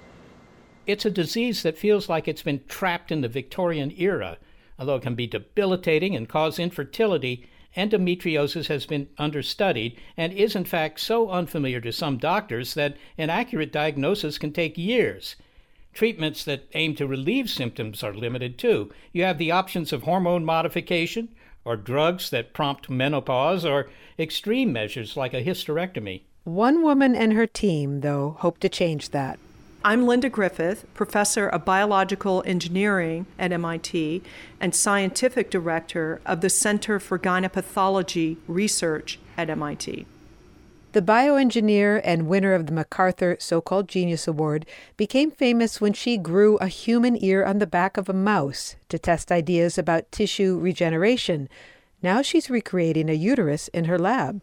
Speaker 4: It's a disease that feels like it's been trapped in the Victorian era. Although it can be debilitating and cause infertility, endometriosis has been understudied and is in fact so unfamiliar to some doctors that an accurate diagnosis can take years. Treatments that aim to relieve symptoms are limited too. You have the options of hormone modification, or drugs that prompt menopause, or extreme measures like a hysterectomy.
Speaker 6: One woman and her team, though, hope to change that.
Speaker 13: I'm Linda Griffith, professor of biological engineering at MIT and scientific director of the Center for Gynepathology Research at MIT.
Speaker 6: The bioengineer and winner of the MacArthur So-Called Genius Award became famous when she grew a human ear on the back of a mouse to test ideas about tissue regeneration. Now she's recreating a uterus in her lab.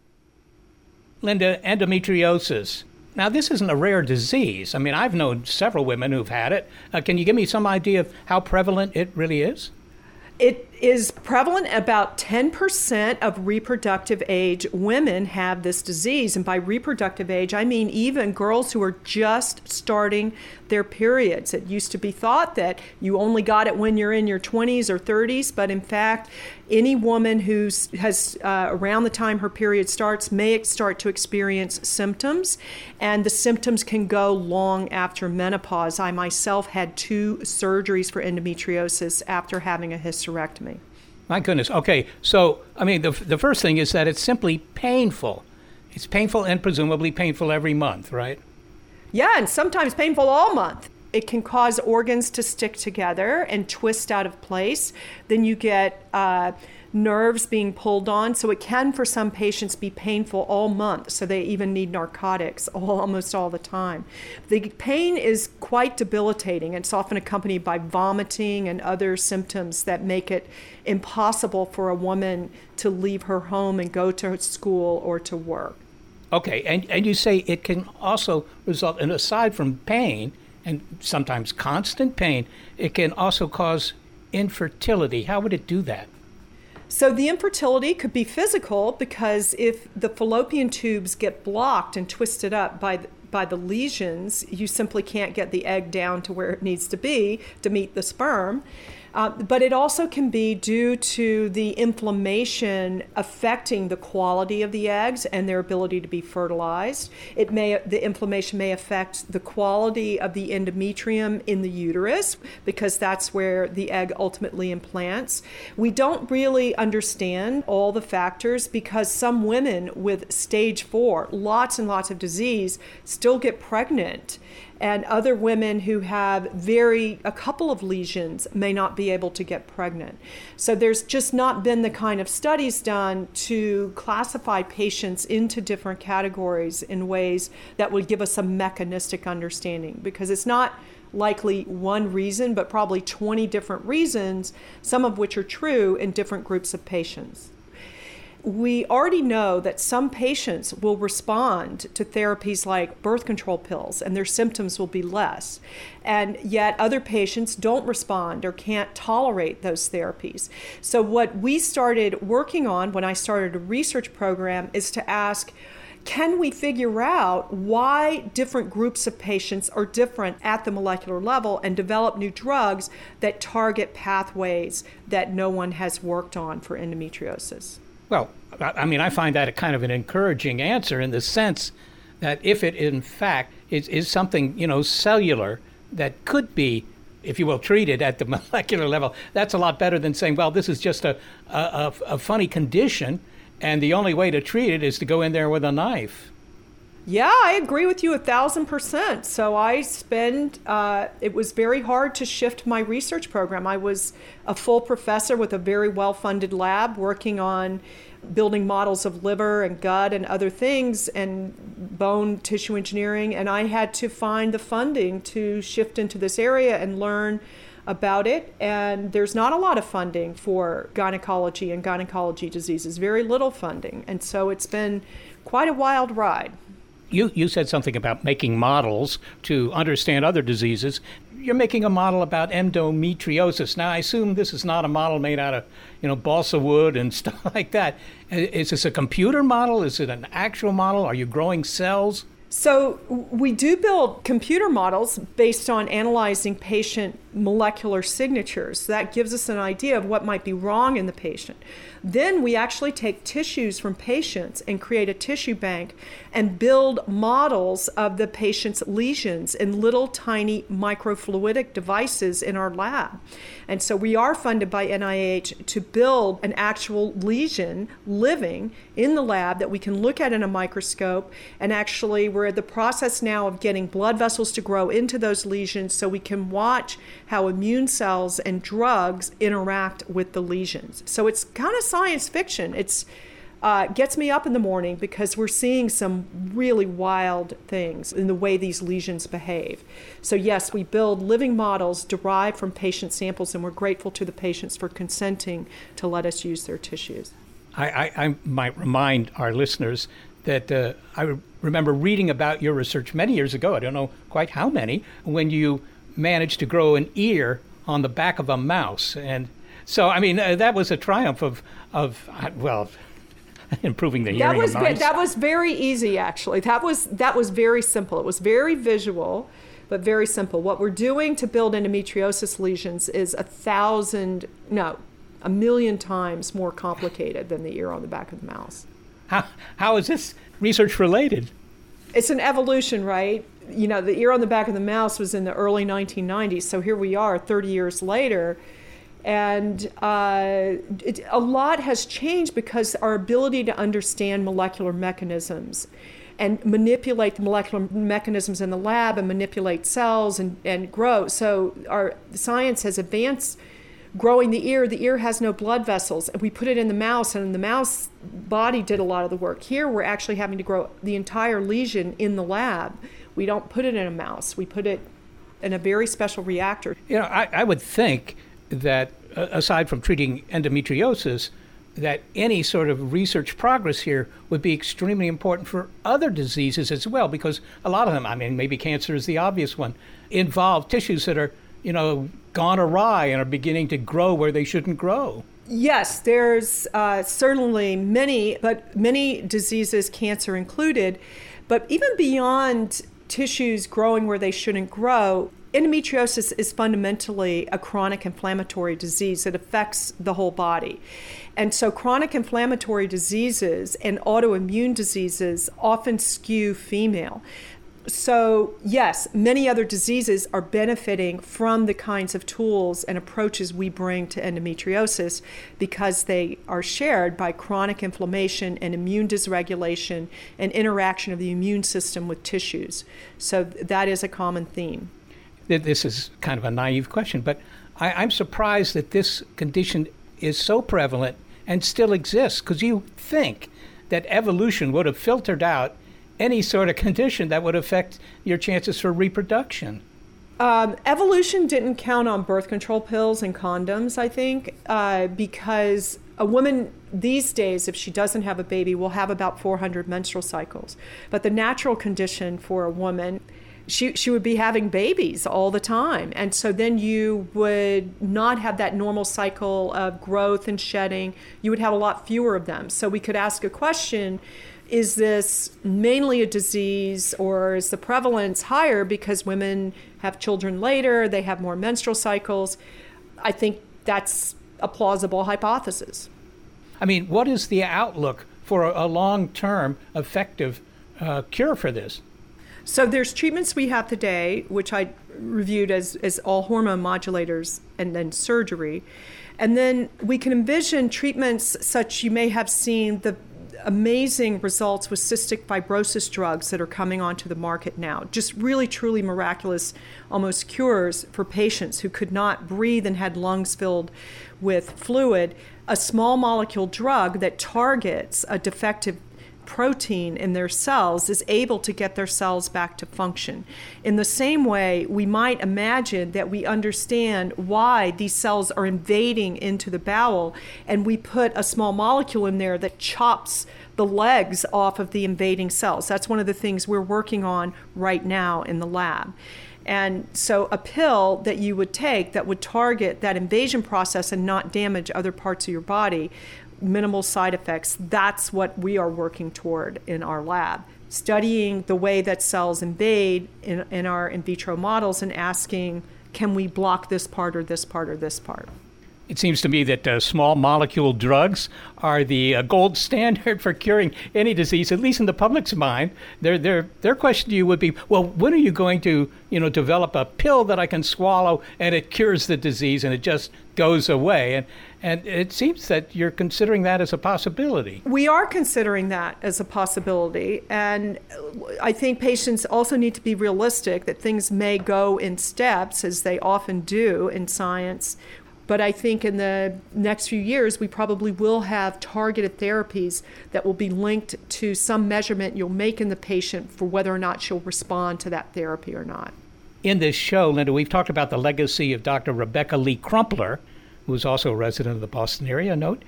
Speaker 4: Linda, endometriosis. Now, this isn't a rare disease. I mean, I've known several women who've had it. Can you give me some idea of how prevalent it really is?
Speaker 13: It is prevalent. About 10% of reproductive age women have this disease. And by reproductive age, I mean even girls who are just starting their periods. It used to be thought that you only got it when you're in your 20s or 30s, but in fact, any woman who has around the time her period starts may start to experience symptoms, and the symptoms can go long after menopause. I myself had 2 surgeries for endometriosis after having a hysterectomy.
Speaker 4: My goodness. Okay, so, I mean, the first thing is that it's simply painful. It's painful and presumably painful every month, right?
Speaker 13: Yeah, and sometimes painful all month. It can cause organs to stick together and twist out of place. Then you get nerves being pulled on. So it can, for some patients, be painful all month. So they even need narcotics almost all the time. The pain is quite debilitating. It's often accompanied by vomiting and other symptoms that make it impossible for a woman to leave her home and go to school or to work.
Speaker 4: Okay, and you say it can also result, and aside from pain, and sometimes constant pain, it can also cause infertility. How would it do that?
Speaker 13: So the infertility could be physical, because if the fallopian tubes get blocked and twisted up by the lesions, you simply can't get the egg down to where it needs to be to meet the sperm. But it also can be due to the inflammation affecting the quality of the eggs and their ability to be fertilized. The inflammation may affect the quality of the endometrium in the uterus, because that's where the egg ultimately implants. We don't really understand all the factors, because some women with stage 4, lots and lots of disease, still get pregnant. And other women who have a couple of lesions may not be able to get pregnant. So there's just not been the kind of studies done to classify patients into different categories in ways that would give us a mechanistic understanding, because it's not likely one reason, but probably 20 different reasons, some of which are true in different groups of patients. We already know that some patients will respond to therapies like birth control pills, and their symptoms will be less. And yet other patients don't respond or can't tolerate those therapies. So what we started working on when I started a research program is to ask, can we figure out why different groups of patients are different at the molecular level, and develop new drugs that target pathways that no one has worked on for endometriosis?
Speaker 4: Well, I mean, I find that a kind of an encouraging answer, in the sense that if it in fact is something, cellular, that could be, if you will, treated at the molecular level, that's a lot better than saying, well, this is just a funny condition, and the only way to treat it is to go in there with a knife.
Speaker 13: Yeah, I agree with you 1,000%. So it was very hard to shift my research program. I was a full professor with a very well-funded lab working on building models of liver and gut and other things, and bone tissue engineering. And I had to find the funding to shift into this area and learn about it. And there's not a lot of funding for gynecology and gynecology diseases, very little funding. And so it's been quite a wild ride.
Speaker 4: You said something about making models to understand other diseases. You're making a model about endometriosis. Now, I assume this is not a model made out of, balsa wood and stuff like that. Is this a computer model? Is it an actual model? Are you growing cells?
Speaker 13: So we do build computer models based on analyzing patient molecular signatures. That gives us an idea of what might be wrong in the patient. Then we actually take tissues from patients and create a tissue bank and build models of the patient's lesions in little tiny microfluidic devices in our lab. And so we are funded by NIH to build an actual lesion living in the lab that we can look at in a microscope. And actually we're at the process now of getting blood vessels to grow into those lesions, so we can watch how immune cells and drugs interact with the lesions. So it's kind of science fiction. It's gets me up in the morning, because we're seeing some really wild things in the way these lesions behave. So yes, we build living models derived from patient samples, and we're grateful to the patients for consenting to let us use their tissues.
Speaker 4: I might remind our listeners that I remember reading about your research many years ago, I don't know quite how many, when you managed to grow an ear on the back of a mouse. And So, I mean, that was a triumph of improving the hearing of mice.
Speaker 13: That was very easy, actually. That was very simple. It was very visual, but very simple. What we're doing to build endometriosis lesions is 1,000,000 times more complicated than the ear on the back of the mouse.
Speaker 4: How is this research related?
Speaker 13: It's an evolution, right? You know, the ear on the back of the mouse was in the early 1990s, so here we are 30 years later. And a lot has changed because our ability to understand molecular mechanisms and manipulate the molecular mechanisms in the lab and manipulate cells and grow. So our science has advanced. Growing the ear has no blood vessels. We put it in the mouse, and the mouse body did a lot of the work. Here, we're actually having to grow the entire lesion in the lab. We don't put it in a mouse. We put it in a very special reactor.
Speaker 4: You know, I would think that aside from treating endometriosis, that any sort of research progress here would be extremely important for other diseases as well, because a lot of them, I mean, maybe cancer is the obvious one, involve tissues that are, you know, gone awry and are beginning to grow where they shouldn't grow.
Speaker 13: Yes, there's certainly many diseases, cancer included, but even beyond tissues growing where they shouldn't grow, endometriosis is fundamentally a chronic inflammatory disease that affects the whole body. And so chronic inflammatory diseases and autoimmune diseases often skew female. So yes, many other diseases are benefiting from the kinds of tools and approaches we bring to endometriosis because they are shared by chronic inflammation and immune dysregulation and interaction of the immune system with tissues. So that is a common theme.
Speaker 4: This is kind of a naive question, but I'm surprised that this condition is so prevalent and still exists, because you think that evolution would have filtered out any sort of condition that would affect your chances for reproduction.
Speaker 13: Evolution didn't count on birth control pills and condoms, I think, because a woman these days, if she doesn't have a baby, will have about 400 menstrual cycles. But the natural condition for a woman, she would be having babies all the time. And so then you would not have that normal cycle of growth and shedding. You would have a lot fewer of them. So we could ask a question, is this mainly a disease, or is the prevalence higher because women have children later, they have more menstrual cycles? I think that's a plausible hypothesis.
Speaker 4: I mean, what is the outlook for a long-term effective cure for this?
Speaker 13: So there's treatments we have today, which I reviewed as all hormone modulators and then surgery. And then we can envision treatments such, you may have seen the amazing results with cystic fibrosis drugs that are coming onto the market now. Just really, truly miraculous, almost cures for patients who could not breathe and had lungs filled with fluid. A small molecule drug that targets a defective protein in their cells is able to get their cells back to function. In the same way, we might imagine that we understand why these cells are invading into the bowel, and we put a small molecule in there that chops the legs off of the invading cells. That's one of the things we're working on right now in the lab. And so a pill that you would take that would target that invasion process and not damage other parts of your body, minimal side effects, that's what we are working toward in our lab. Studying the way that cells invade in our in vitro models and asking, can we block this part or this part or this part?
Speaker 4: It seems to me that small molecule drugs are the gold standard for curing any disease, at least in the public's mind. Their question to you would be, well, when are you going to, develop a pill that I can swallow and it cures the disease and it just goes away? And it seems that you're considering that as a possibility.
Speaker 13: We are considering that as a possibility. And I think patients also need to be realistic that things may go in steps, as they often do in science. But I think in the next few years, we probably will have targeted therapies that will be linked to some measurement you'll make in the patient for whether or not she'll respond to that therapy or not.
Speaker 4: In this show, Linda, we've talked about the legacy of Dr. Rebecca Lee Crumpler, who was also a resident of the Boston area, note.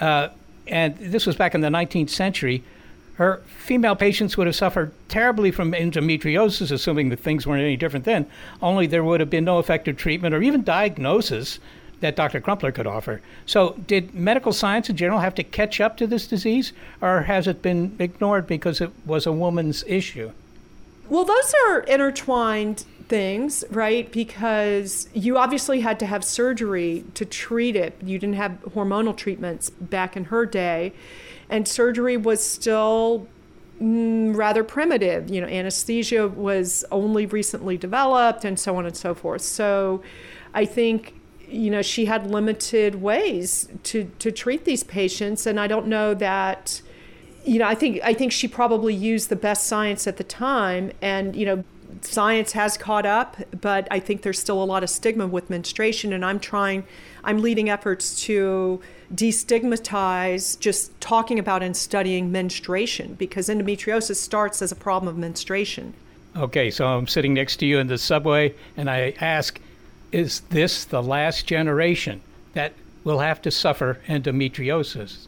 Speaker 4: And this was back in the 19th century. Her female patients would have suffered terribly from endometriosis, assuming that things weren't any different then, only there would have been no effective treatment or even diagnosis that Dr. Crumpler could offer. So did medical science in general have to catch up to this disease, or has it been ignored because it was a woman's issue?
Speaker 13: Well, those are intertwined things, right? Because you obviously had to have surgery to treat it. You didn't have hormonal treatments back in her day, and surgery was still rather primitive. Anesthesia was only recently developed and so on and so forth. So I think, she had limited ways to treat these patients. And I don't know that, I think she probably used the best science at the time. And, science has caught up, but I think there's still a lot of stigma with menstruation. And I'm leading efforts to destigmatize just talking about and studying menstruation, because endometriosis starts as a problem of menstruation.
Speaker 4: Okay, so I'm sitting next to you in the subway, and I ask, is this the last generation that will have to suffer endometriosis?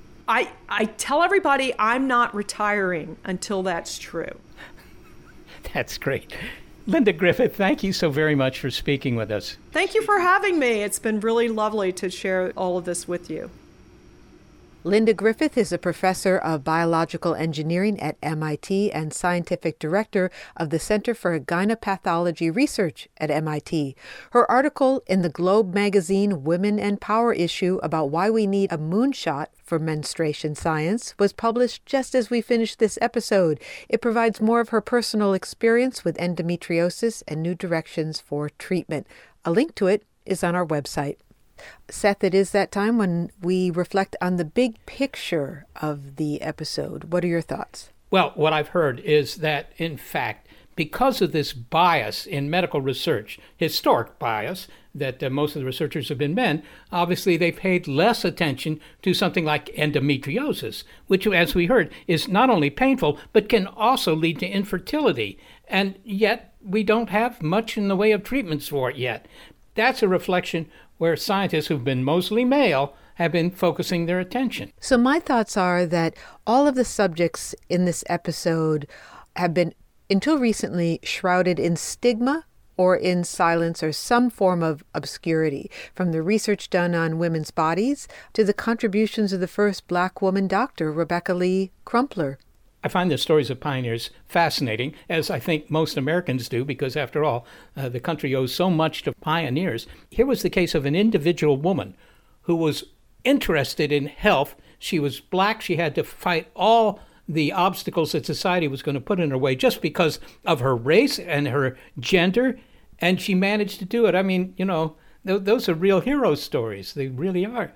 Speaker 13: I tell everybody I'm not retiring until that's true.
Speaker 4: That's great. Linda Griffith, thank you so very much for speaking with us.
Speaker 13: Thank you for having me. It's been really lovely to share all of this with you.
Speaker 6: Linda Griffith is a professor of biological engineering at MIT and scientific director of the Center for Gynepathology Research at MIT. Her article in the Globe magazine Women and Power issue about why we need a moonshot for menstruation science was published just as we finished this episode. It provides more of her personal experience with endometriosis and new directions for treatment. A link to it is on our website. Seth, it is that time when we reflect on the big picture of the episode. What are your thoughts?
Speaker 4: Well, what I've heard is that, in fact, because of this bias in medical research, historic bias, that most of the researchers have been men, obviously they paid less attention to something like endometriosis, which, as we heard, is not only painful, but can also lead to infertility. And yet we don't have much in the way of treatments for it yet. That's a reflection where scientists who've been mostly male have been focusing their attention.
Speaker 6: So my thoughts are that all of the subjects in this episode have been, until recently, shrouded in stigma or in silence or some form of obscurity, from the research done on women's bodies to the contributions of the first Black woman doctor, Rebecca Lee Crumpler.
Speaker 4: I find the stories of pioneers fascinating, as I think most Americans do, because after all, the country owes so much to pioneers. Here was the case of an individual woman who was interested in health. She was Black. She had to fight all the obstacles that society was going to put in her way just because of her race and her gender, and she managed to do it. I mean, those are real hero stories. They really are.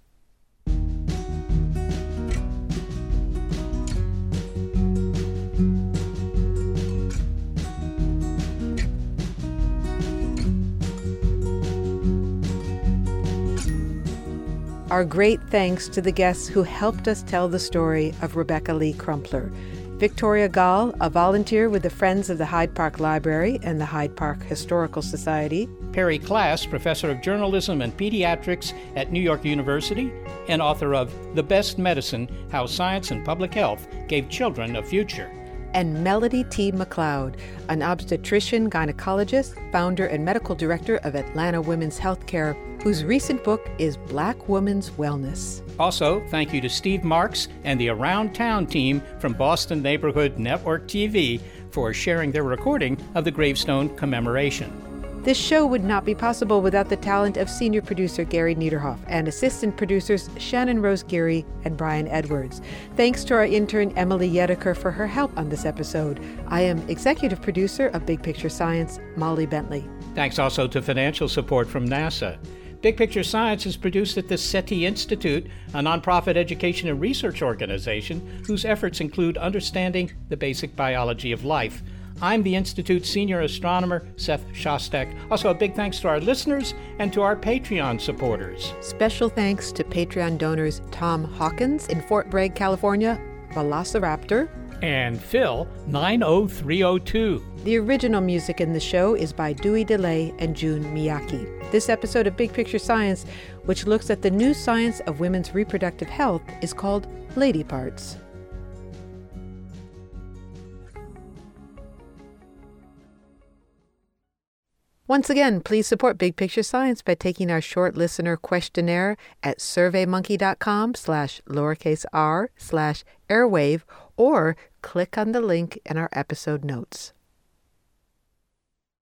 Speaker 6: Our great thanks to the guests who helped us tell the story of Rebecca Lee Crumpler. Victoria Gall, a volunteer with the Friends of the Hyde Park Library and the Hyde Park Historical Society.
Speaker 4: Perry Klass, professor of journalism and pediatrics at New York University and author of The Best Medicine, How Science and Public Health Gave Children a Future.
Speaker 6: And Melody T. McLeod, an obstetrician, gynecologist, founder and medical director of Atlanta Women's Healthcare, whose recent book is Black Women's Wellness.
Speaker 4: Also, thank you to Steve Marks and the Around Town team from Boston Neighborhood Network TV for sharing their recording of the gravestone commemoration.
Speaker 6: This show would not be possible without the talent of senior producer Gary Niederhoff and assistant producers Shannon Rose Geary and Brian Edwards. Thanks to our intern Emily Yedeker for her help on this episode. I am executive producer of Big Picture Science, Molly Bentley.
Speaker 4: Thanks also to financial support from NASA. Big Picture Science is produced at the SETI Institute, a nonprofit education and research organization whose efforts include understanding the basic biology of life. I'm the Institute's senior astronomer, Seth Shostak. Also, a big thanks to our listeners and to our Patreon supporters.
Speaker 6: Special thanks to Patreon donors Tom Hawkins in Fort Bragg, California, Velociraptor,
Speaker 4: and Phil 90302.
Speaker 6: The original music in the show is by Dewey DeLay and June Miyake. This episode of Big Picture Science, which looks at the new science of women's reproductive health, is called Lady Parts. Once again, please support Big Picture Science by taking our short listener questionnaire at surveymonkey.com/r/airwave or click on the link in our episode notes.